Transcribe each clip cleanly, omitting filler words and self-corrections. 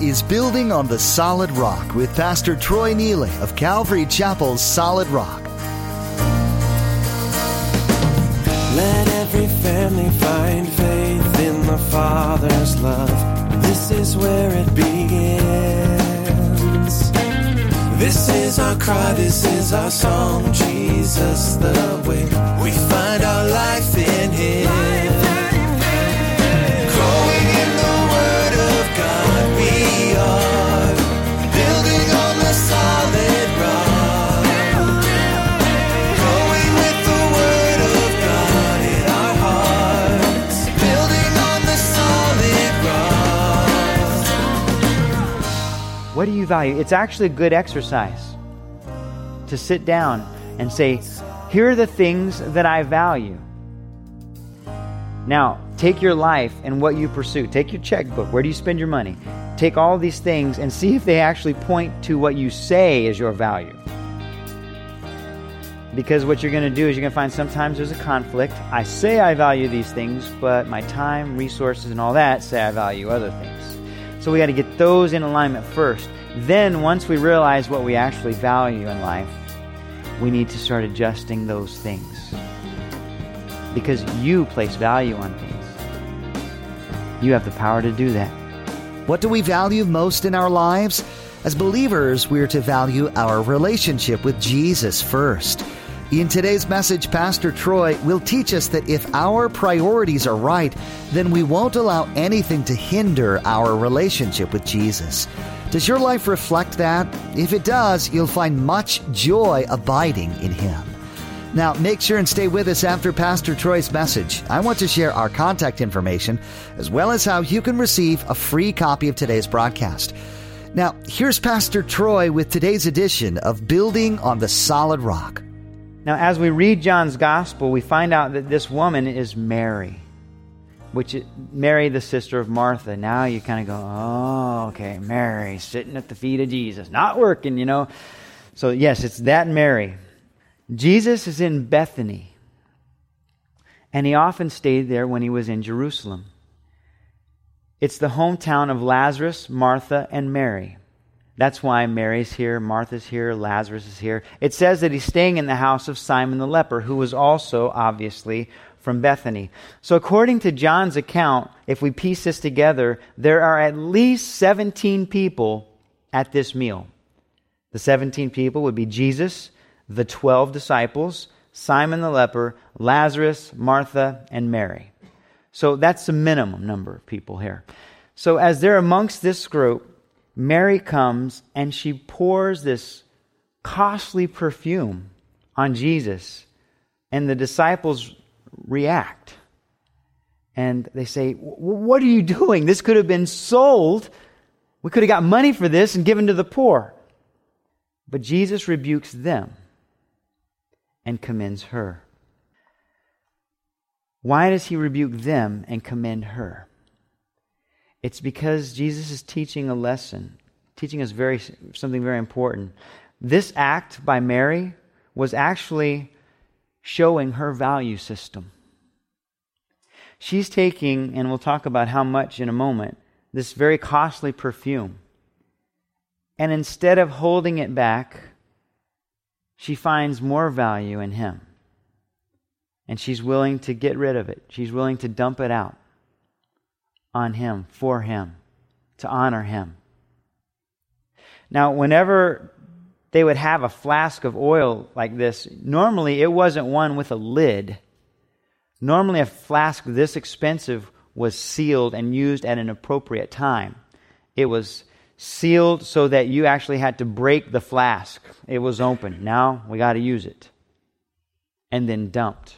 is Building on the Solid Rock with Pastor Troy Neely of Calvary Chapel's Solid Rock. Let every family find faith in the Father's love. This is where it begins. This is our cry, this is our song. Jesus the way. We find our life in Him. Growing in the Word of God, we are building on the solid rock. Growing with the Word of God in our hearts, building on the solid rock. What do you value? It's actually a good exercise to sit down and say, here are the things that I value. Now, take your life and what you pursue. Take your checkbook. Where do you spend your money? Take all these things and see if they actually point to what you say is your value. Because what you're going to do is you're going to find sometimes there's a conflict. I say I value these things, but my time, resources, and all that say I value other things. So we got to get those in alignment first. Then, once we realize what we actually value in life, we need to start adjusting those things. Because you place value on things. You have the power to do that. What do we value most in our lives? As believers, we're to value our relationship with Jesus first. In today's message, Pastor Troy will teach us that if our priorities are right, then we won't allow anything to hinder our relationship with Jesus. Does your life reflect that? If it does, you'll find much joy abiding in Him. Now, make sure and stay with us after Pastor Troy's message. I want to share our contact information, as well as how you can receive a free copy of today's broadcast. Now, here's Pastor Troy with today's edition of Building on the Solid Rock. Now, as we read John's Gospel, we find out that this woman is Mary, which is Mary, the sister of Martha. Now you kind of go, oh, okay, Mary sitting at the feet of Jesus, not working, So yes, it's that Mary. Jesus is in Bethany, and He often stayed there when He was in Jerusalem. It's the hometown of Lazarus, Martha, and Mary. That's why Mary's here, Martha's here, Lazarus is here. It says that He's staying in the house of Simon the leper, who was also, obviously, from Bethany. So according to John's account, if we piece this together, there are at least 17 people at this meal. The 17 people would be Jesus, the 12 disciples, Simon the leper, Lazarus, Martha, and Mary. So that's the minimum number of people here. So as they're amongst this group, Mary comes and she pours this costly perfume on Jesus, and the disciples react. And they say, what are you doing? This could have been sold. We could have got money for this and given to the poor. But Jesus rebukes them and commends her. Why does He rebuke them and commend her? It's because Jesus is teaching a lesson, teaching us something very important. This act by Mary was actually showing her value system. She's taking, and we'll talk about how much in a moment, this very costly perfume. And instead of holding it back, she finds more value in Him. And she's willing to get rid of it. She's willing to dump it out on Him, for Him, to honor Him. Now, whenever they would have a flask of oil like this, normally it wasn't one with a lid. Normally a flask this expensive was sealed and used at an appropriate time. It was sealed so that you actually had to break the flask. It was open. Now we got to use it. And then dumped.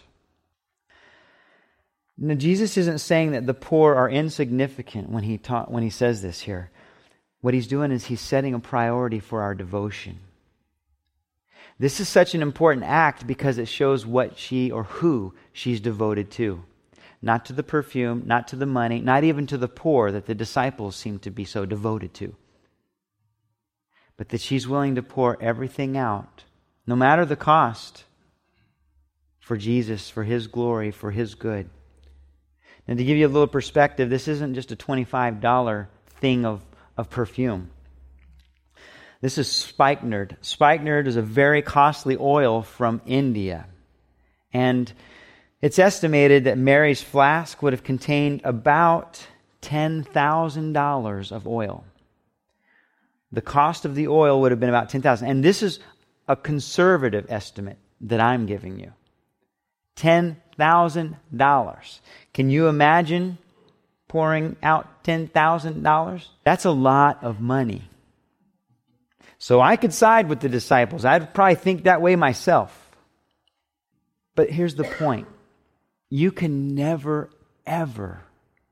Now, Jesus isn't saying that the poor are insignificant when he says this here. What He's doing is He's setting a priority for our devotion. This is such an important act because it shows what she or who she's devoted to. Not to the perfume, not to the money, not even to the poor that the disciples seem to be so devoted to. But that she's willing to pour everything out, no matter the cost, for Jesus, for His glory, for His good. And to give you a little perspective, this isn't just a $25 thing of of perfume. This is spikenard. Spikenard is a very costly oil from India. And it's estimated that Mary's flask would have contained about $10,000 of oil. The cost of the oil would have been about $10,000. And this is a conservative estimate that I'm giving you. $10,000. Can you imagine pouring out $10,000? That's a lot of money. So I could side with the disciples. I'd probably think that way myself. But here's the point. You can never, ever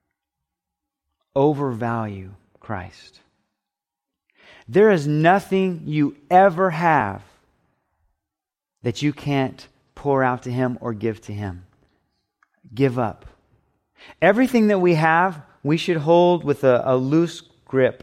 overvalue Christ. There is nothing you ever have that you can't pour out to Him or give to Him. Give up. Everything that we have, we should hold with a loose grip.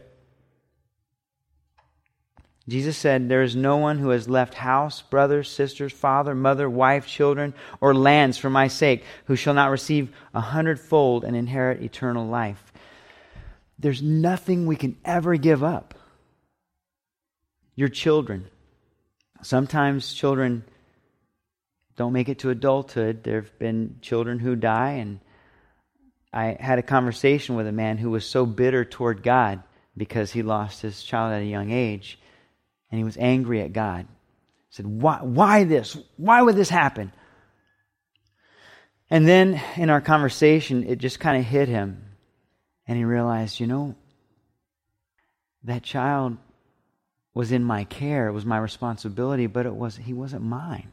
Jesus said, there is no one who has left house, brothers, sisters, father, mother, wife, children, or lands for my sake, who shall not receive 100-fold and inherit eternal life. There's nothing we can ever give up. Your children. Sometimes children don't make it to adulthood. There have been children who die, and I had a conversation with a man who was so bitter toward God because he lost his child at a young age. And he was angry at God. He said, why this? Why would this happen? And then in our conversation, it just kind of hit him. And he realized, that child was in my care. It was my responsibility, but he wasn't mine.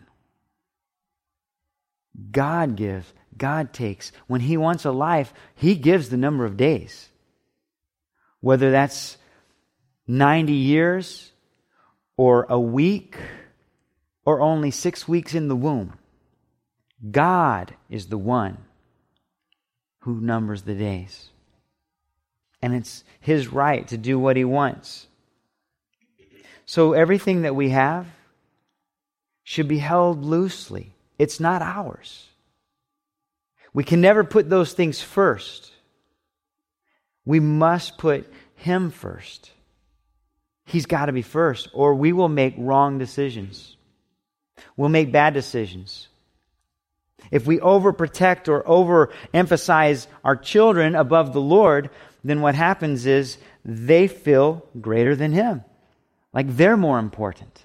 God gives. God takes. When He wants a life, He gives the number of days. Whether that's 90 years or a week, or only 6 weeks in the womb. God is the one who numbers the days. And it's His right to do what He wants. So everything that we have should be held loosely. It's not ours. We can never put those things first. We must put Him first. He's got to be first, or we will make wrong decisions. We'll make bad decisions. If we overprotect or overemphasize our children above the Lord, then what happens is they feel greater than Him. Like they're more important.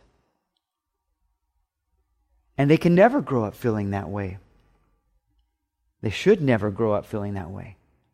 And they can never grow up feeling that way. They should never grow up feeling that way.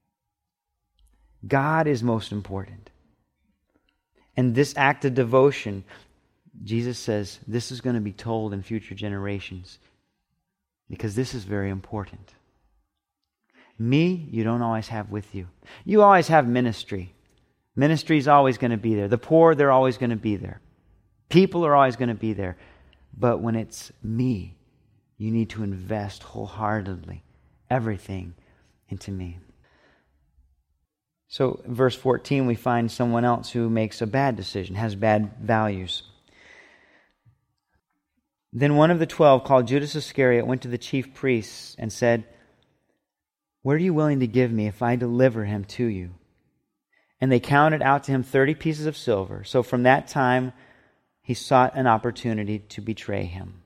God is most important. And this act of devotion, Jesus says, this is going to be told in future generations because this is very important. Me, you don't always have with you. You always have ministry. Ministry is always going to be there. The poor, they're always going to be there. People are always going to be there. But when it's me, you need to invest wholeheartedly everything into me. So, in verse 14, we find someone else who makes a bad decision, has bad values. Then one of the 12, called Judas Iscariot, went to the chief priests and said, "What are you willing to give me if I deliver him to you?" And they counted out to him 30 pieces of silver. So from that time, he sought an opportunity to betray him.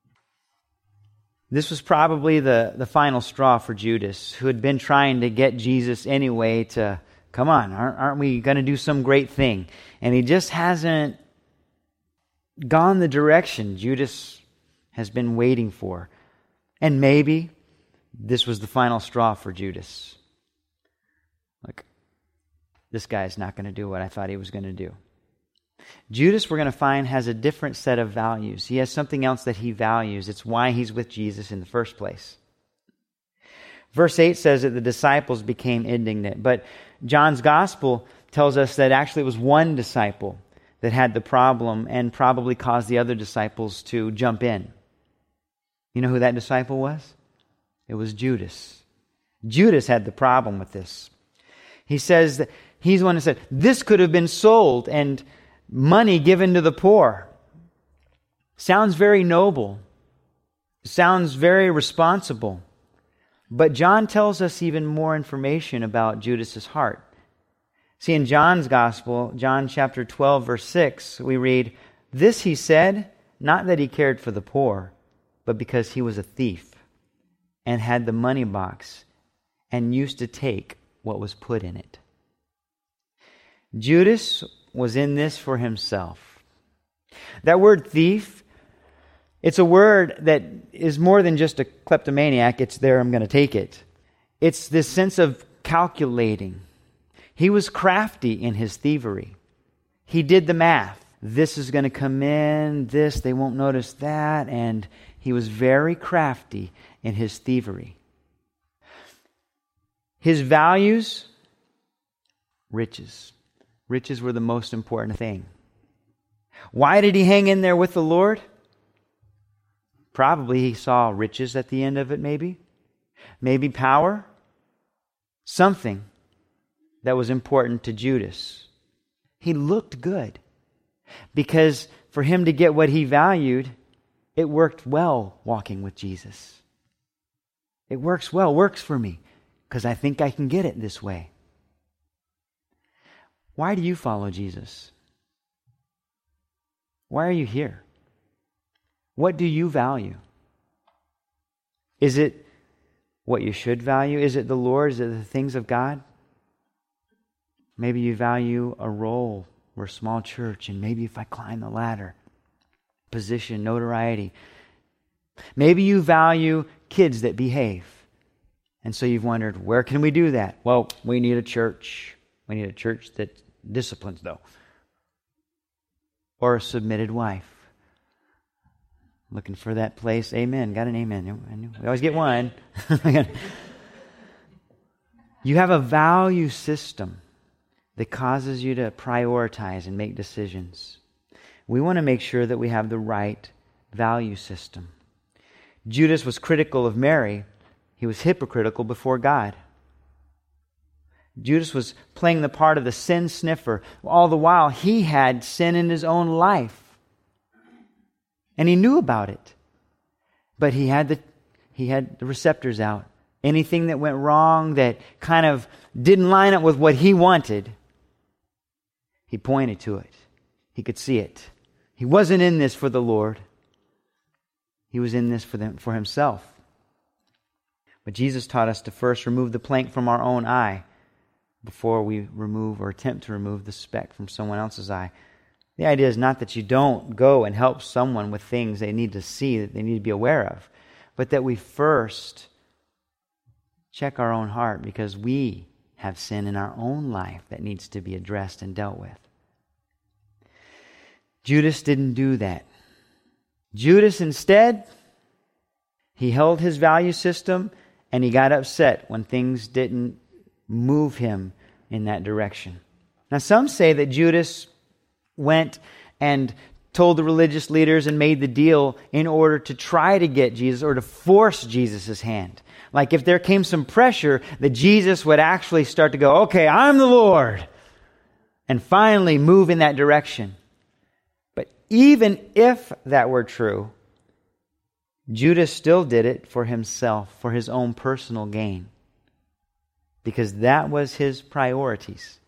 This was probably the final straw for Judas, who had been trying to get Jesus anyway to, come on, aren't we going to do some great thing? And he just hasn't gone the direction Judas has been waiting for. And maybe this was the final straw for Judas. Like, this guy's not going to do what I thought he was going to do. Judas, we're going to find, has a different set of values. He has something else that he values. It's why he's with Jesus in the first place. Verse 8 says that the disciples became indignant, but John's gospel tells us that actually it was one disciple that had the problem and probably caused the other disciples to jump in. You know who that disciple was? It was Judas. Judas had the problem with this. He says that he's the one who said, this could have been sold and money given to the poor. Sounds very noble. Sounds very responsible. But John tells us even more information about Judas's heart. See, in John's Gospel, John chapter 12, verse 6, we read, "This he said, not that he cared for the poor, but because he was a thief and had the money box and used to take what was put in it." Judas was in this for himself. That word thief, it's a word that is more than just a kleptomaniac. It's there, I'm going to take it. It's this sense of calculating. He was crafty in his thievery. He did the math. This is going to come in, this, they won't notice that, and he was very crafty in his thievery. His values, riches. Riches were the most important thing. Why did he hang in there with the Lord? Probably he saw riches at the end of it, maybe. Maybe power. Something that was important to Judas. He looked good. Because for him to get what he valued, it worked well walking with Jesus. It works well, works for me, because I think I can get it this way. Why do you follow Jesus? Why are you here? What do you value? Is it what you should value? Is it the Lord? Is it the things of God? Maybe you value a role or a small church, and maybe if I climb the ladder, position, notoriety. Maybe you value kids that behave. And so you've wondered, where can we do that? Well, we need a church. We need a church that disciplines, though. Or a submitted wife. Looking for that place. Amen. Got an amen. We always get one. You have a value system that causes you to prioritize and make decisions. We want to make sure that we have the right value system. Judas was critical of Mary. He was hypocritical before God. Judas was playing the part of the sin sniffer. All the while, he had sin in his own life. And he knew about it. But he had the receptors out. Anything that went wrong that kind of didn't line up with what he wanted, he pointed to it. He could see it. He wasn't in this for the Lord. He was in this for himself. But Jesus taught us to first remove the plank from our own eye before we remove or attempt to remove the speck from someone else's eye. The idea is not that you don't go and help someone with things they need to see, that they need to be aware of, but that we first check our own heart because we have sin in our own life that needs to be addressed and dealt with. Judas didn't do that. Judas instead, he held his value system and he got upset when things didn't move him in that direction. Now some say that Judas went and told the religious leaders and made the deal in order to try to get Jesus or to force Jesus' hand. Like if there came some pressure that Jesus would actually start to go, okay, I'm the Lord, and finally move in that direction. But even if that were true, Judas still did it for himself, for his own personal gain, because that was his priorities.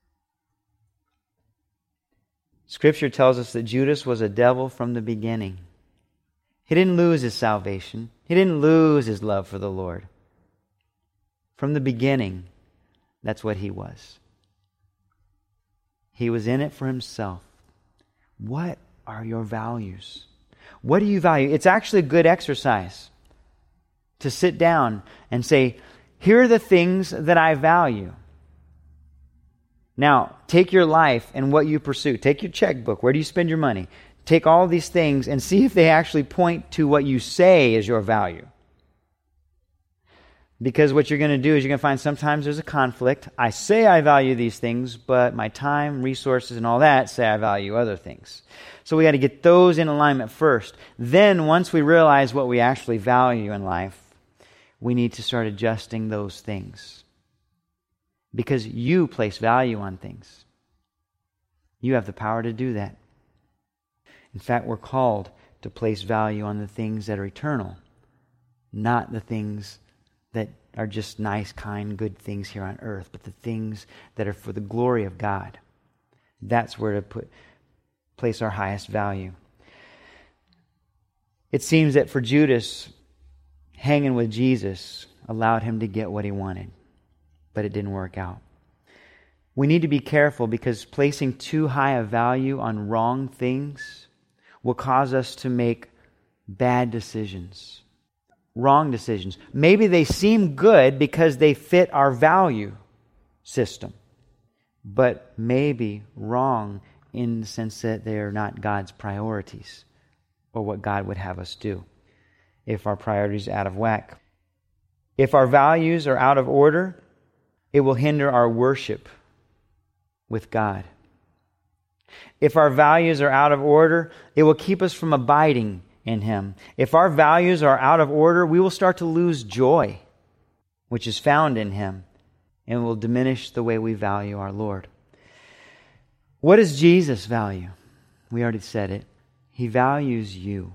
Scripture tells us that Judas was a devil from the beginning. He didn't lose his salvation. He didn't lose his love for the Lord. From the beginning, that's what he was. He was in it for himself. What are your values? What do you value? It's actually a good exercise to sit down and say, here are the things that I value. Now, take your life and what you pursue. Take your checkbook. Where do you spend your money? Take all these things and see if they actually point to what you say is your value. Because what you're going to do is you're going to find sometimes there's a conflict. I say I value these things, but my time, resources, and all that say I value other things. So we got to get those in alignment first. Then once we realize what we actually value in life, we need to start adjusting those things. Because you place value on things. You have the power to do that. In fact, we're called to place value on the things that are eternal, not the things that are just nice, kind, good things here on earth, but the things that are for the glory of God. That's where to place our highest value. It seems that for Judas, hanging with Jesus allowed him to get what he wanted, but it didn't work out. We need to be careful because placing too high a value on wrong things will cause us to make bad decisions, wrong decisions. Maybe they seem good because they fit our value system, but maybe wrong in the sense that they are not God's priorities or what God would have us do if our priorities are out of whack. If our values are out of order, it will hinder our worship with God. If our values are out of order, it will keep us from abiding in Him. If our values are out of order, we will start to lose joy, which is found in Him, and will diminish the way we value our Lord. What does Jesus value? We already said it. He values you.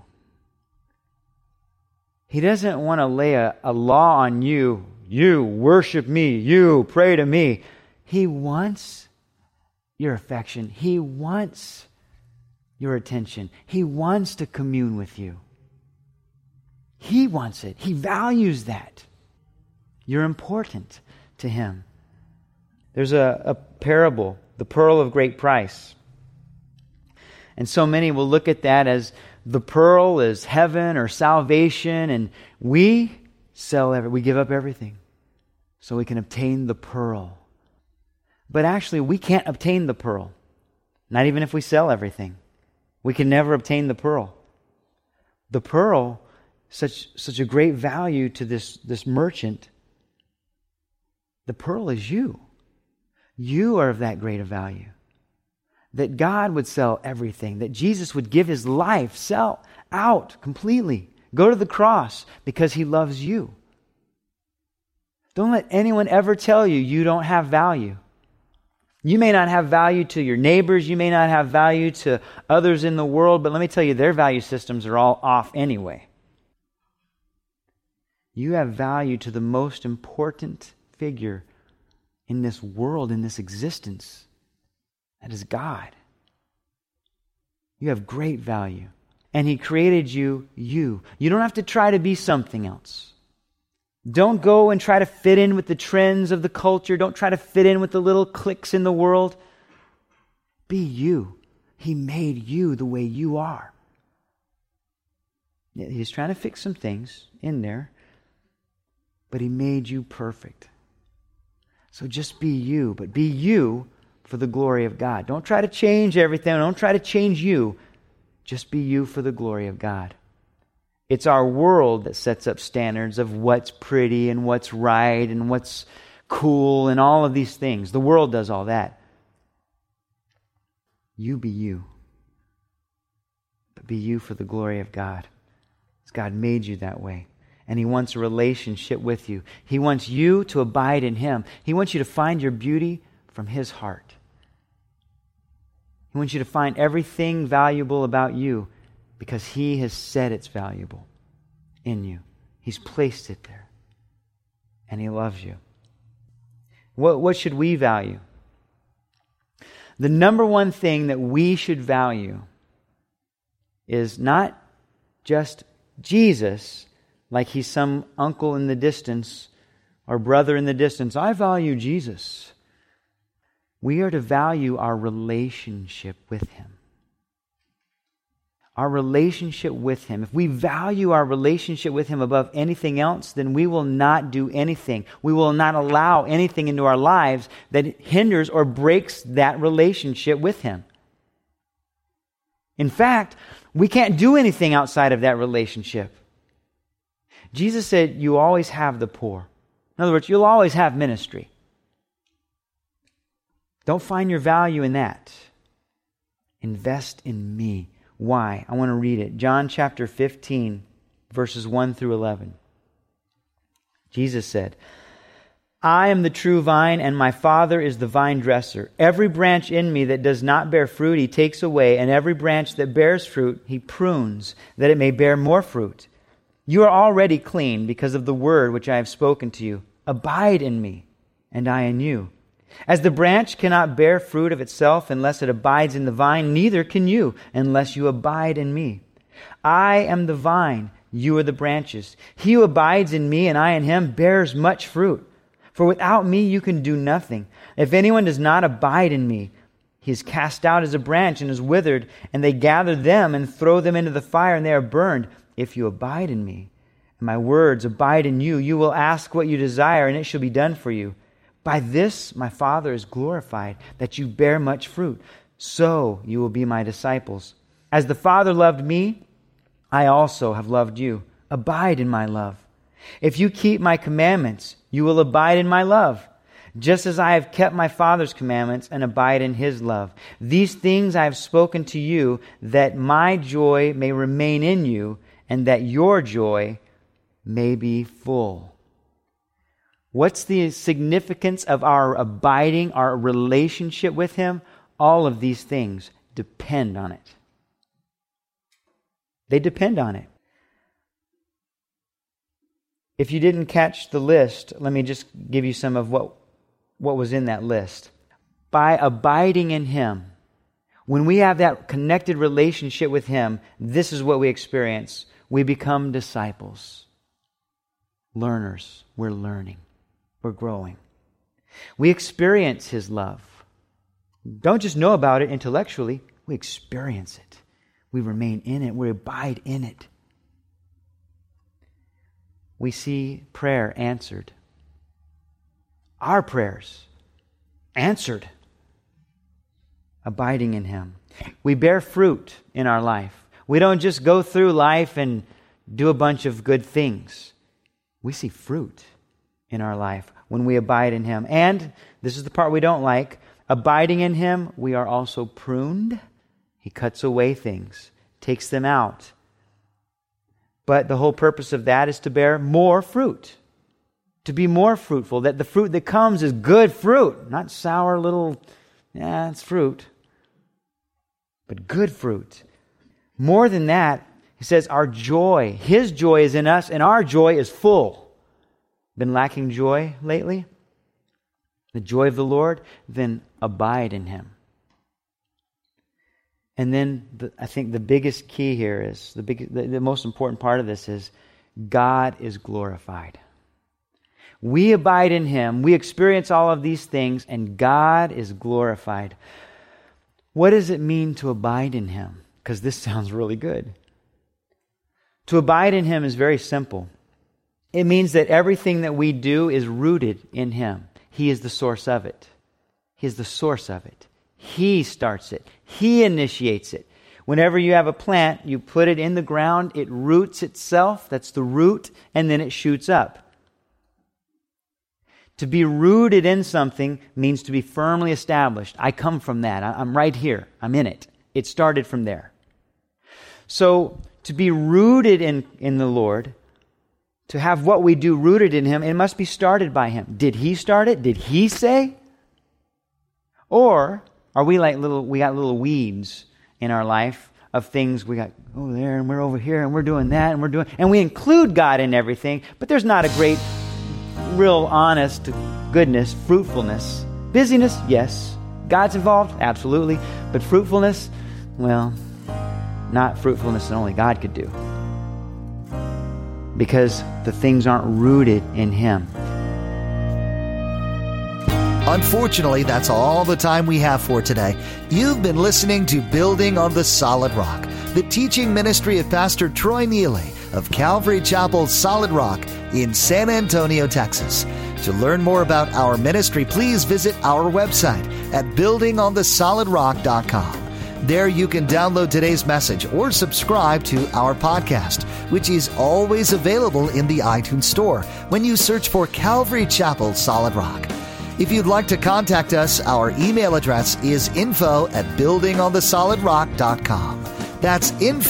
He doesn't want to lay a law on you. You worship me. You pray to me. He wants your affection. He wants your attention. He wants to commune with you. He wants it. He values that. You're important to Him. There's a parable, the pearl of great price. And so many will look at that as the pearl is heaven or salvation, and we give up everything so we can obtain the pearl. But actually, we can't obtain the pearl. Not even if we sell everything. We can never obtain the pearl. The pearl, such a great value to this merchant. The pearl is you. You are of that great a value. That God would sell everything. That Jesus would give His life, sell out completely. Go to the cross because He loves you. Don't let anyone ever tell you you don't have value. You may not have value to your neighbors. You may not have value to others in the world. But let me tell you, their value systems are all off anyway. You have value to the most important figure in this world, in this existence. That is God. You have great value. And He created you. You don't have to try to be something else. Don't go and try to fit in with the trends of the culture. Don't try to fit in with the little cliques in the world. Be you. He made you the way you are. He's trying to fix some things in there, but He made you perfect. So just be you, but be you for the glory of God. Don't try to change everything. Don't try to change you. Just be you for the glory of God. It's our world that sets up standards of what's pretty and what's right and what's cool and all of these things. The world does all that. You be you. But be you for the glory of God. Because God made you that way. And He wants a relationship with you. He wants you to abide in Him. He wants you to find your beauty from His heart. He wants you to find everything valuable about you because He has said it's valuable in you. He's placed it there. And He loves you. What should we value? The number one thing that we should value is not just Jesus, like He's some uncle in the distance or brother in the distance. I value Jesus. We are to value our relationship with Him. Our relationship with Him. If we value our relationship with Him above anything else, then we will not do anything. We will not allow anything into our lives that hinders or breaks that relationship with Him. In fact, we can't do anything outside of that relationship. Jesus said, you always have the poor. In other words, you'll always have ministry. Don't find your value in that. Invest in me. Why? I want to read it. John chapter 15, verses 1 through 11. Jesus said, I am the true vine, and my Father is the vine dresser. Every branch in me that does not bear fruit, He takes away, and every branch that bears fruit, He prunes, that it may bear more fruit. You are already clean because of the word which I have spoken to you. Abide in me, and I in you. As the branch cannot bear fruit of itself unless it abides in the vine, neither can you unless you abide in me. I am the vine, you are the branches. He who abides in me and I in him bears much fruit. For without me you can do nothing. If anyone does not abide in me, he is cast out as a branch and is withered, and they gather them and throw them into the fire, and they are burned. If you abide in me, and my words abide in you, you will ask what you desire, and it shall be done for you. By this my Father is glorified, that you bear much fruit. So you will be my disciples. As the Father loved me, I also have loved you. Abide in my love. If you keep my commandments, you will abide in my love, just as I have kept my Father's commandments and abide in his love. These things I have spoken to you, that my joy may remain in you, and that your joy may be full. What's the significance of our abiding, our relationship with him? All of these things depend on it. They depend on it. If you didn't catch the list, let me just give you some of what was in that list. By abiding in him, when we have that connected relationship with him, this is what we experience. We become disciples. Learners. We're learning. We're growing. We experience his love. Don't just know about it intellectually. We experience it. We remain in it. We abide in it. We see prayer answered. Our prayers answered. Abiding in him. We bear fruit in our life. We don't just go through life and do a bunch of good things. We see fruit in our life when we abide in him. And this is the part we don't like. Abiding in him, we are also pruned. He cuts away things, takes them out. But the whole purpose of that is to bear more fruit, to be more fruitful, that the fruit that comes is good fruit, not sour little, it's fruit, but good fruit. More than that, he says our joy, his joy is in us, and our joy is full. Been lacking joy lately? The joy of the Lord? Then abide in him. And then I think the biggest key here is, the most important part of this is, God is glorified. We abide in him, we experience all of these things, and God is glorified. What does it mean to abide in him? Because this sounds really good. To abide in him is very simple. It means that everything that we do is rooted in him. He is the source of it. He is the source of it. He starts it. He initiates it. Whenever you have a plant, you put it in the ground, it roots itself, that's the root, and then it shoots up. To be rooted in something means to be firmly established. I come from that. I'm right here. I'm in it. It started from there. So, to be rooted in the Lord, to have what we do rooted in him, it must be started by him. Did he start it? Did he say? Or are we like we got little weeds in our life of things we got over there and we're over here and we're doing that and we include God in everything, but there's not a great, real, honest goodness, fruitfulness. Busyness, yes. God's involved, absolutely. But fruitfulness, well, not fruitfulness that only God could do. Because the things aren't rooted in him. Unfortunately, that's all the time we have for today. You've been listening to Building on the Solid Rock, the teaching ministry of Pastor Troy Neely of Calvary Chapel Solid Rock in San Antonio, Texas. To learn more about our ministry, please visit our website at buildingonthesolidrock.com. There you can download today's message or subscribe to our podcast, which is always available in the iTunes Store when you search for Calvary Chapel Solid Rock. If you'd like to contact us, our email address is info@buildingonthesolidrock.com. That's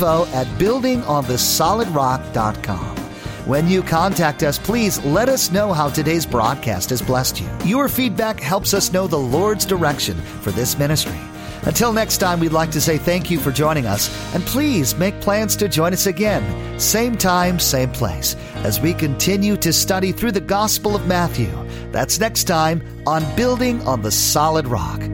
info@buildingonthesolidrock.com. When you contact us, please let us know how today's broadcast has blessed you. Your feedback helps us know the Lord's direction for this ministry. Until next time, we'd like to say thank you for joining us, and please make plans to join us again, same time, same place, as we continue to study through the Gospel of Matthew. That's next time on Building on the Solid Rock.